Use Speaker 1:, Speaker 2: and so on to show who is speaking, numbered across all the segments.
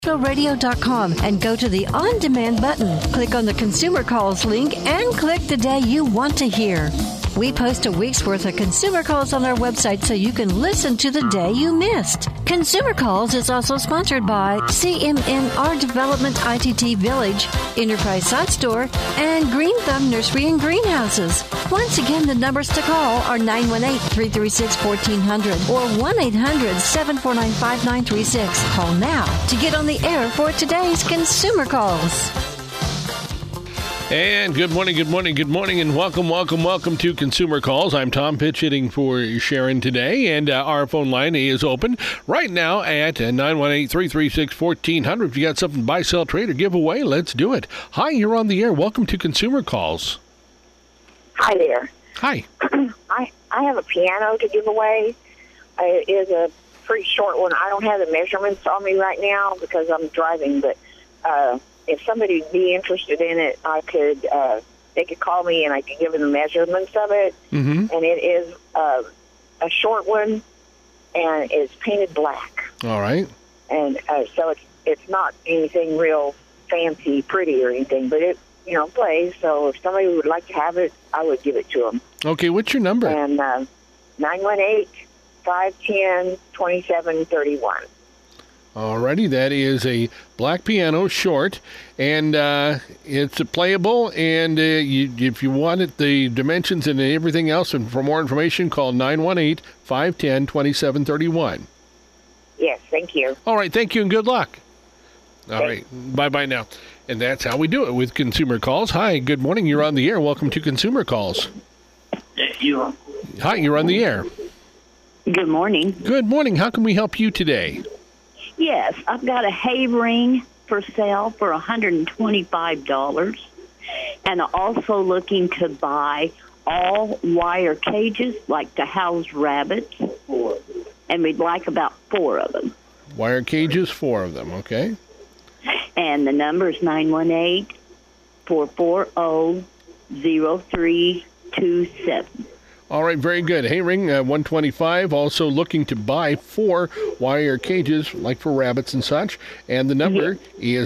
Speaker 1: Radio.com and go to the On Demand button. Click on the Consumer Calls link and click the day you want to hear. We post a week's worth of Consumer Calls on our website so you can listen to the day you missed. Consumer Calls is also sponsored by CMNR Development ITT Village, Enterprise Sod Store, and Green Thumb Nursery and Greenhouses. Once again, the numbers to call are 918-336-1400 or 1-800-749-5936. Call now to get on the air for today's Consumer Calls.
Speaker 2: And good morning, and welcome to Consumer Calls. I'm Tom Pitch hitting for Sharon today, and our phone line is open right now at 918-336-1400. If you got something to buy, sell, trade, or give away, let's do it. Hi, you're on the air. Welcome to Consumer Calls.
Speaker 3: Hi there.
Speaker 2: Hi.
Speaker 3: I have a piano to give away. It is a pretty short one. I don't have the measurements on me right now because I'm driving, but if somebody would be interested in it, they could call me and I could give them the measurements of it.
Speaker 2: Mm-hmm.
Speaker 3: And it is a short one, and it's painted black.
Speaker 2: All right.
Speaker 3: And so it's not anything real fancy, pretty or anything, but it plays. So if somebody would like to have it, I would give it to them.
Speaker 2: Okay, what's your number?
Speaker 3: And 918-510-2731.
Speaker 2: Alrighty, that is a black piano, short, and it's playable. And if you wanted the dimensions and everything else, and for more information, call 918-510-2731.
Speaker 3: Yes, thank you.
Speaker 2: All right, thank you and good luck. All right, bye-bye now. And that's how we do it with Consumer Calls. Hi, good morning. You're on the air. Welcome to Consumer Calls. Hi, you're on the air.
Speaker 4: Good morning.
Speaker 2: Good morning. How can we help you today?
Speaker 4: Yes, I've got a hay ring for sale for $125, and I'm also looking to buy all wire cages, like to house rabbits, and we'd like about 4 of them.
Speaker 2: Wire cages, 4 of them, okay.
Speaker 4: And the number is 918-440-0327.
Speaker 2: All right, very good. Hay ring, 125. Also looking to buy 4 wire cages, like for rabbits and such. And the number is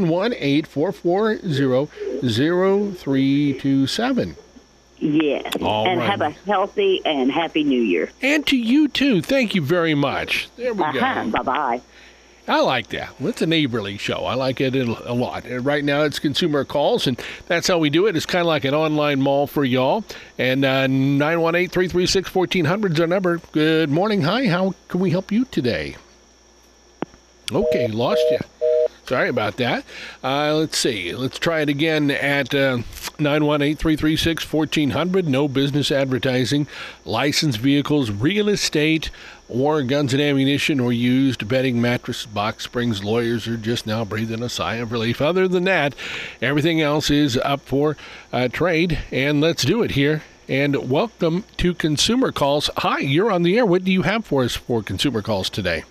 Speaker 2: 918-440-0327.
Speaker 4: Yes.
Speaker 2: All
Speaker 4: and
Speaker 2: right.
Speaker 4: Have a healthy and happy New Year.
Speaker 2: And to you, too. Thank you very much. There we go.
Speaker 4: Bye-bye.
Speaker 2: I like that. Well, it's a neighborly show. I like it a lot. And right now it's Consumer Calls, and that's how we do it. It's kind of like an online mall for y'all. And 918-336-1400 is our number. Good morning. Hi, how can we help you today? Okay, lost you. Sorry about that. Let's see. Let's try it again at 918-336-1400. No business advertising, licensed vehicles, real estate, or guns and ammunition, or used bedding, mattress, box springs. Lawyers are just now breathing a sigh of relief. Other than that, everything else is up for trade. And let's do it here. And welcome to Consumer Calls. Hi, you're on the air. What do you have for us for Consumer Calls today?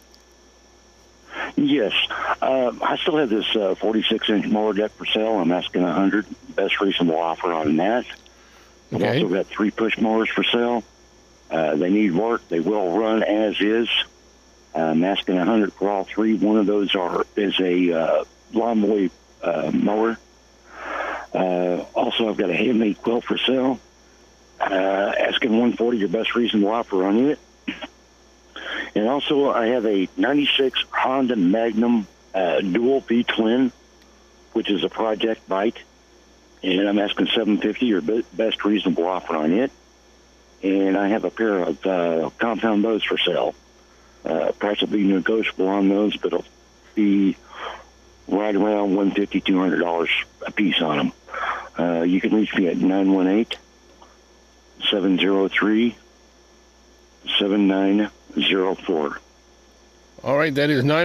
Speaker 5: Yes. I still have this 46-inch mower deck for sale. I'm asking $100. Best reasonable offer on that.
Speaker 2: Okay.
Speaker 5: I've also got 3 push mowers for sale. They need work. They will run as is. I'm asking $100 for all 3. One of those is a lawnmower mower. Also, I've got a handmade quilt for sale. Asking $140. Your best reasonable offer on it. And also, I have a 96 Honda Magnum dual V-twin, which is a project bike. And I'm asking $750, your best reasonable offer on it. And I have a pair of compound bows for sale. Price will be negotiable on those, but it'll be right around $150, $200 a piece on them. You can reach me at 918-703-7904.
Speaker 2: All right, that is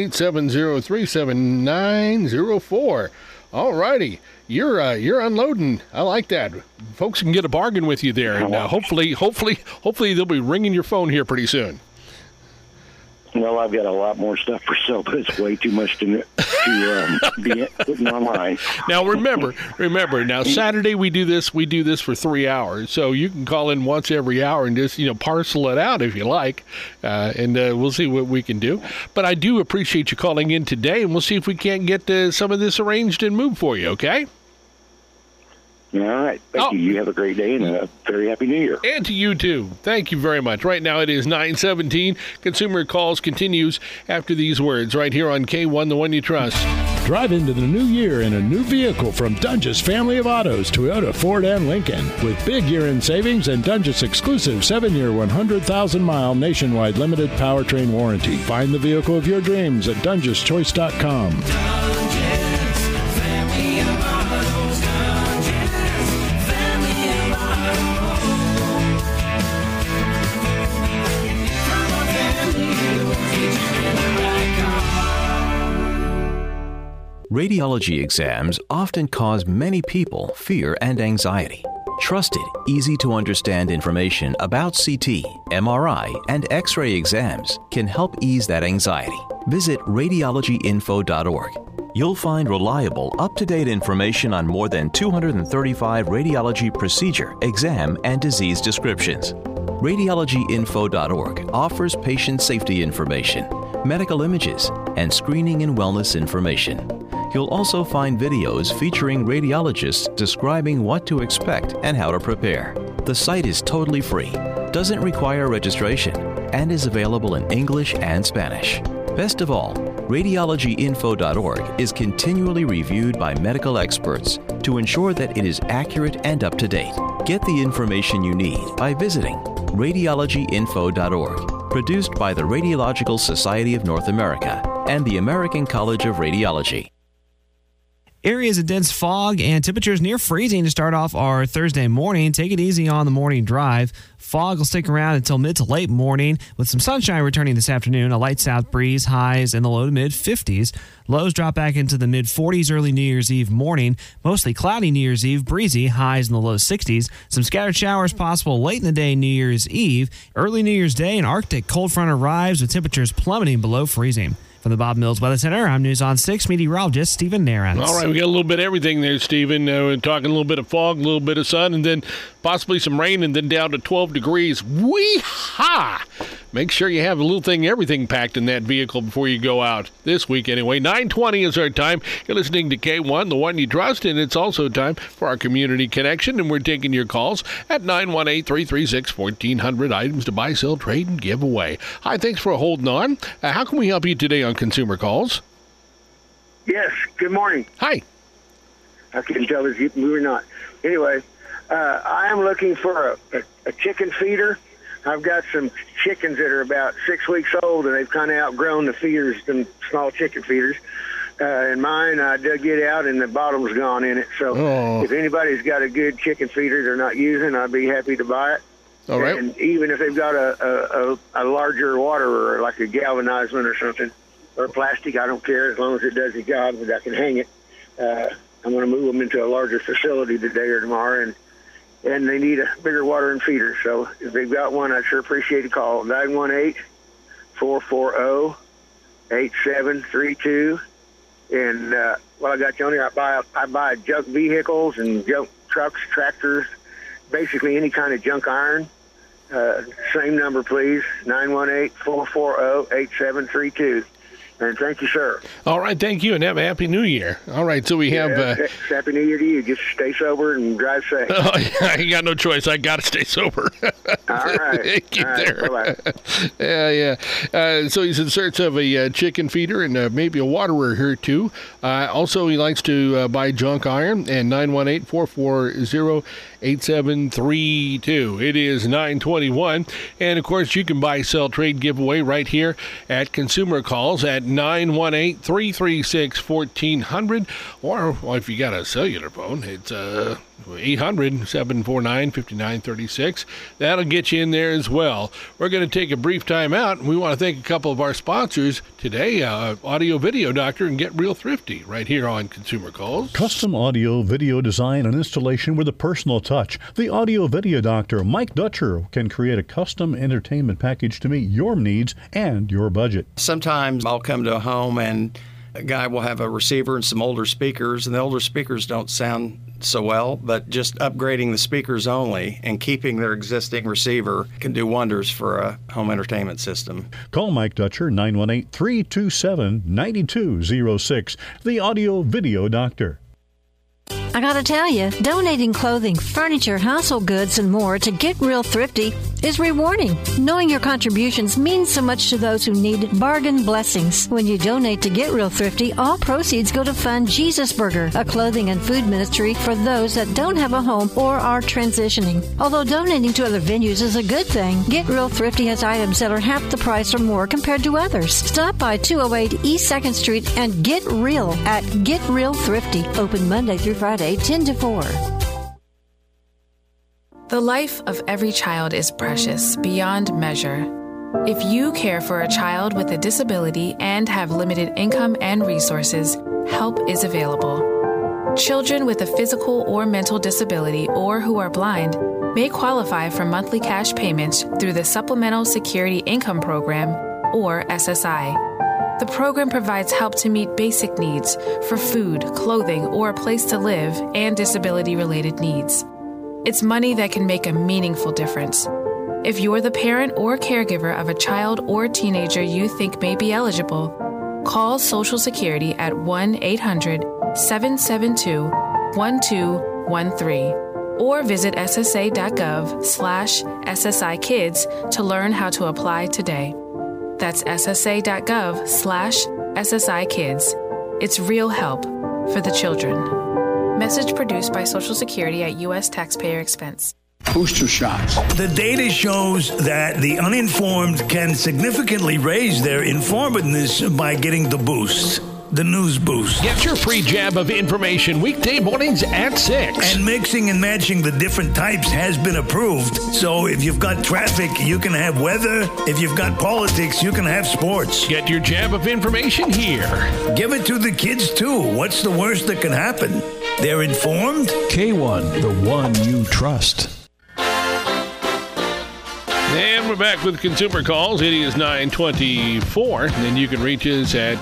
Speaker 2: 918-703-7904. All righty. You're unloading. I like that. Folks can get a bargain with you there, and hopefully they'll be ringing your phone here pretty soon.
Speaker 5: Well, I've got a lot more stuff for sale, but it's way too much to be putting online.
Speaker 2: Now remember. Now Saturday we do this for 3 hours, so you can call in once every hour and just parcel it out if you like, and we'll see what we can do. But I do appreciate you calling in today, and we'll see if we can't get some of this arranged and moved for you. Okay.
Speaker 5: All right. Thank you. You have a great day and a very happy New Year.
Speaker 2: And to you, too. Thank you very much. Right now it is 9:17. Consumer Calls continues after these words right here on K1, the one you trust.
Speaker 6: Drive into the new year in a new vehicle from Dunge's family of autos, Toyota, Ford, and Lincoln. With big year-end savings and Dunge's exclusive 7-year, 100,000-mile nationwide limited powertrain warranty. Find the vehicle of your dreams at DungesChoice.com.
Speaker 7: Radiology exams often cause many people fear and anxiety. Trusted, easy-to-understand information about CT, MRI, and X-ray exams can help ease that anxiety. Visit radiologyinfo.org. You'll find reliable, up-to-date information on more than 235 radiology procedure, exam, and disease descriptions. Radiologyinfo.org offers patient safety information, medical images, and screening and wellness information. You'll also find videos featuring radiologists describing what to expect and how to prepare. The site is totally free, doesn't require registration, and is available in English and Spanish. Best of all, radiologyinfo.org is continually reviewed by medical experts to ensure that it is accurate and up to date. Get the information you need by visiting radiologyinfo.org. Produced by the Radiological Society of North America and the American College of Radiology.
Speaker 8: Areas of dense fog and temperatures near freezing to start off our Thursday morning. Take it easy on the morning drive. Fog will stick around until mid to late morning with some sunshine returning this afternoon. A light south breeze, highs in the low to mid 50s. Lows drop back into the mid 40s early New Year's Eve morning. Mostly cloudy New Year's Eve, breezy, highs in the low 60s. Some scattered showers possible late in the day New Year's Eve. Early New Year's Day, an Arctic cold front arrives with temperatures plummeting below freezing. From the Bob Mills Weather Center, I'm News on 6 meteorologist Stephen Narrance.
Speaker 2: All right, we got a little bit of everything there, Stephen. We're talking a little bit of fog, a little bit of sun, and then possibly some rain, and then down to 12 degrees. Wee-ha! Make sure you have everything packed in that vehicle before you go out this week anyway. 9:20 is our time. You're listening to K1, the one you trust, and it's also time for our community connection, and we're taking your calls at 918-336-1400. Items to buy, sell, trade, and give away. Hi, thanks for holding on. How can we help you today on Consumer Calls?
Speaker 9: Yes, good morning.
Speaker 2: Hi.
Speaker 9: I couldn't tell if you were not. Anyway, I am looking for a chicken feeder. I've got some chickens that are about 6 weeks old, and they've kind of outgrown the feeders, the small chicken feeders. And mine, I dug it out, and the bottom's gone in it. So if anybody's got a good chicken feeder they're not using, I'd be happy to buy it.
Speaker 2: All right.
Speaker 9: And even if they've got a larger water or like a galvanized one or something, or plastic, I don't care as long as it does the job and I can hang it. I'm going to move them into a larger facility today or tomorrow, and they need a bigger watering feeder. So if they've got one, I'd sure appreciate a call. 918-440-8732. And while I got you on here, I buy junk vehicles and junk trucks, tractors, basically any kind of junk iron. Same number, please, 918-440-8732. And thank you, sir.
Speaker 2: All right, thank you, and have a Happy New Year. All right, so we have...
Speaker 9: Happy New Year to you. Just stay sober and drive safe.
Speaker 2: Oh, yeah, I got no choice. I got to stay sober.
Speaker 9: All right.
Speaker 2: Thank you there.
Speaker 9: Bye-bye.
Speaker 2: Yeah. So he's in search of a chicken feeder and maybe a waterer here, too. Also, he likes to buy junk iron, and 918-440-8732. It is 9:21. And, of course, you can buy, sell, trade, giveaway right here at Consumer Calls at 918-336-1400. Or, well, if you got a cellular phone, it's 800-749-5936. That'll get you in there as well. We're going to take a brief time out, and we want to thank a couple of our sponsors today, Audio Video Doctor and Get Real Thrifty, right here on Consumer Calls.
Speaker 10: Custom audio, video design, and installation with a personal touch. The Audio Video Doctor, Mike Dutcher, can create a custom entertainment package to meet your needs and your budget.
Speaker 11: Sometimes I'll come to a home and a guy will have a receiver and some older speakers, and the older speakers don't sound so well, but just upgrading the speakers only and keeping their existing receiver can do wonders for a home entertainment system.
Speaker 10: Call Mike Dutcher, 918-327-9206, the Audio Video Doctor.
Speaker 1: I gotta tell you, donating clothing, furniture, household goods, and more to Get Real Thrifty is rewarding. Knowing your contributions means so much to those who need bargain blessings. When you donate to Get Real Thrifty, all proceeds go to fund Jesus Burger, a clothing and food ministry for those that don't have a home or are transitioning. Although donating to other venues is a good thing, Get Real Thrifty has items that are half the price or more compared to others. Stop by 208 East 2nd Street and get real at Get Real Thrifty. Open Monday through Friday, 10 to 4.
Speaker 12: The life of every child is precious beyond measure. If you care for a child with a disability and have limited income and resources, help is available. Children with a physical or mental disability or who are blind may qualify for monthly cash payments through the Supplemental Security Income Program, or SSI. The program provides help to meet basic needs for food, clothing, or a place to live, and disability-related needs. It's money that can make a meaningful difference. If you're the parent or caregiver of a child or teenager you think may be eligible, call Social Security at 1-800-772-1213 or visit ssa.gov/SSI Kids to learn how to apply today. That's ssa.gov/SSI Kids. It's real help for the children. Message produced by Social Security at U.S. taxpayer expense.
Speaker 13: Booster shots. The data shows that the uninformed can significantly raise their informativeness by getting the boost. The News Boost.
Speaker 2: Get your free jab of information weekday mornings at 6.
Speaker 13: And mixing and matching the different types has been approved. So if you've got traffic, you can have weather. If you've got politics, you can have sports.
Speaker 2: Get your jab of information here.
Speaker 13: Give it to the kids, too. What's the worst that can happen? They're informed.
Speaker 6: K1, the one you trust.
Speaker 2: And we're back with Consumer Calls. It is 9:24. And you can reach us at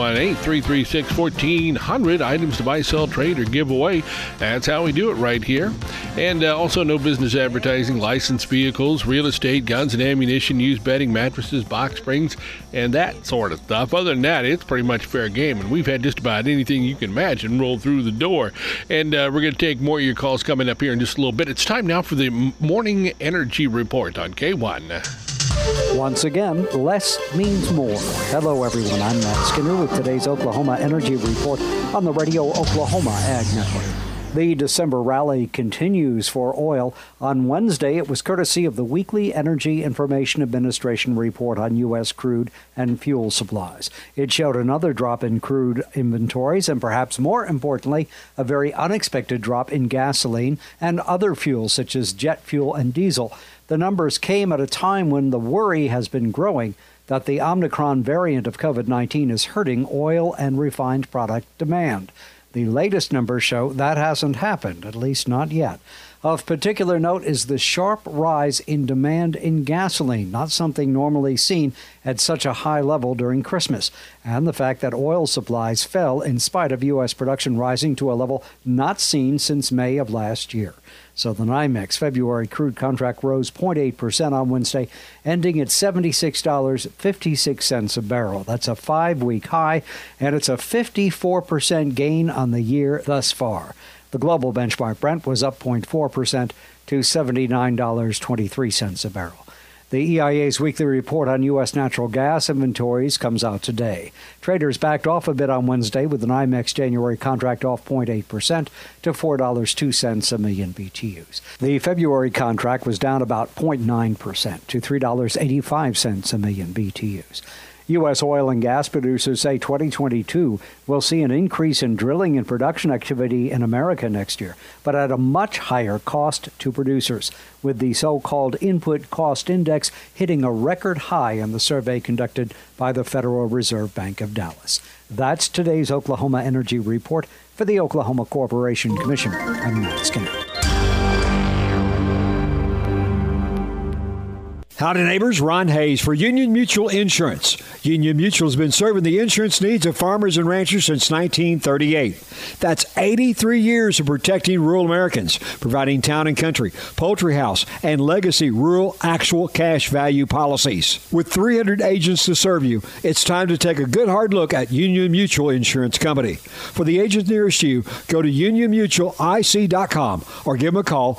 Speaker 2: 918-336-1400. Items to buy, sell, trade, or give away. That's how we do it right here. And also no business advertising, licensed vehicles, real estate, guns and ammunition, used bedding, mattresses, box springs, and that sort of stuff. Other than that, it's pretty much fair game. And we've had just about anything you can imagine roll through the door. And we're going to take more of your calls coming up here in just a little bit. It's time now for the Morning Energy Report on K1.
Speaker 14: Once again, less means more. Hello, everyone. I'm Matt Skinner with today's Oklahoma Energy Report on the Radio Oklahoma Ag Network. The December rally continues for oil. On Wednesday, it was courtesy of the weekly Energy Information Administration report on U.S. crude and fuel supplies. It showed another drop in crude inventories and, perhaps more importantly, a very unexpected drop in gasoline and other fuels such as jet fuel and diesel. The numbers came at a time when the worry has been growing that the Omicron variant of COVID-19 is hurting oil and refined product demand. The latest numbers show that hasn't happened, at least not yet. Of particular note is the sharp rise in demand in gasoline, not something normally seen at such a high level during Christmas, and the fact that oil supplies fell in spite of U.S. production rising to a level not seen since May of last year. So the NYMEX February crude contract rose 0.8% on Wednesday, ending at $76.56 a barrel. That's a 5-week high, and it's a 54% gain on the year thus far. The global benchmark Brent was up 0.4% to $79.23 a barrel. The EIA's weekly report on U.S. natural gas inventories comes out today. Traders backed off a bit on Wednesday with the NYMEX January contract off 0.8% to $4.02 a million BTUs. The February contract was down about 0.9% to $3.85 a million BTUs. U.S. oil and gas producers say 2022 will see an increase in drilling and production activity in America next year, but at a much higher cost to producers, with the so-called input cost index hitting a record high in the survey conducted by the Federal Reserve Bank of Dallas. That's today's Oklahoma Energy Report. For the Oklahoma Corporation Commission, I'm Matt Skinner.
Speaker 15: Howdy, neighbors. Ron Hayes for Union Mutual Insurance. Union Mutual has been serving the insurance needs of farmers and ranchers since 1938. That's 83 years of protecting rural Americans, providing town and country, poultry house, and legacy rural actual cash value policies. With 300 agents to serve you, it's time to take a good hard look at Union Mutual Insurance Company. For the agent nearest you, go to unionmutualic.com or give them a call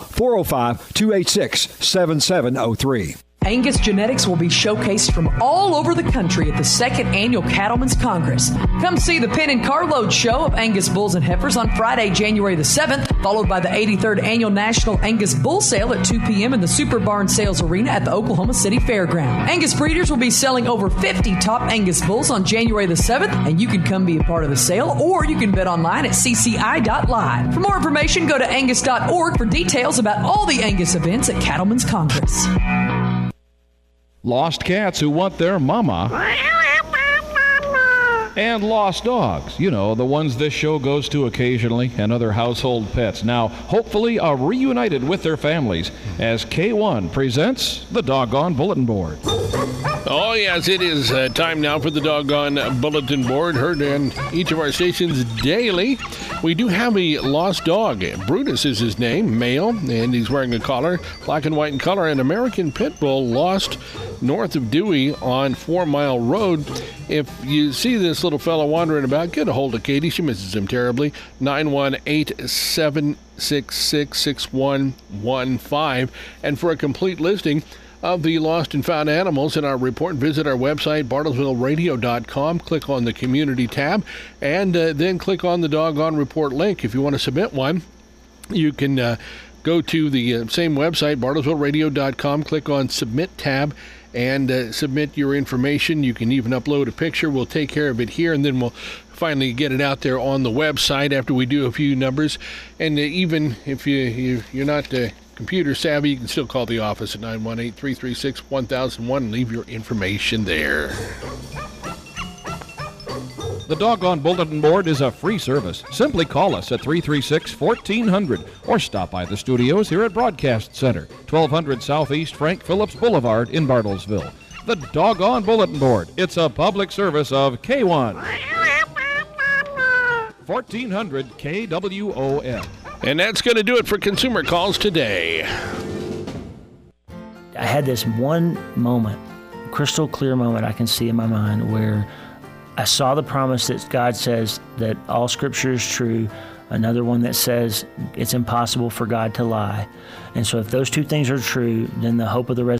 Speaker 15: 405-286-7703.
Speaker 16: Angus genetics will be showcased from all over the country at the 2nd Annual Cattlemen's Congress. Come see the pin and carload show of Angus bulls and heifers on Friday, January the 7th, followed by the 83rd Annual National Angus Bull Sale at 2 p.m. in the Super Barn Sales Arena at the Oklahoma City Fairground. Angus breeders will be selling over 50 top Angus bulls on January the 7th, and you can come be a part of the sale, or you can bet online at cci.live. For more information, go to angus.org for details about all the Angus events at Cattlemen's Congress.
Speaker 17: Lost cats who want their mama. And lost dogs, you know, the ones this show goes to occasionally, and other household pets. Now, hopefully, are reunited with their families as K1 presents the Doggone Bulletin Board.
Speaker 2: Oh, yes, it is time now for the Doggone Bulletin Board, heard on each of our stations daily. We do have a lost dog. Brutus is his name, male, and he's wearing a collar, black and white in color. An American Pit Bull lost north of Dewey on 4 Mile Road. If you see this little fellow wandering about, get a hold of Katie. She misses him terribly. 918-766-6115. And for a complete listing of the lost and found animals in our report, visit our website, bartlesvilleradio.com. Click on the community tab, and then click on the Doggone Report link. If you want to submit one, you can go to the same website, bartlesvilleradio.com, click on Submit tab, and submit your information. You can even upload a picture. We'll take care of it here, and then we'll finally get it out there on the website after we do a few numbers. And even if you're not computer savvy, you can still call the office at 918-336-1001 and leave your information there.
Speaker 17: The Doggone Bulletin Board is a free service. Simply call us at 336-1400 or stop by the studios here at Broadcast Center, 1200 Southeast Frank Phillips Boulevard in Bartlesville. The Doggone Bulletin Board. It's a public service of K1. 1400 KWOM.
Speaker 2: And that's going to do it for Consumer Calls today.
Speaker 18: I had this one moment, crystal clear moment I can see in my mind, where I saw the promise that God says that all Scripture is true, another one that says it's impossible for God to lie. And so if those two things are true, then the hope of the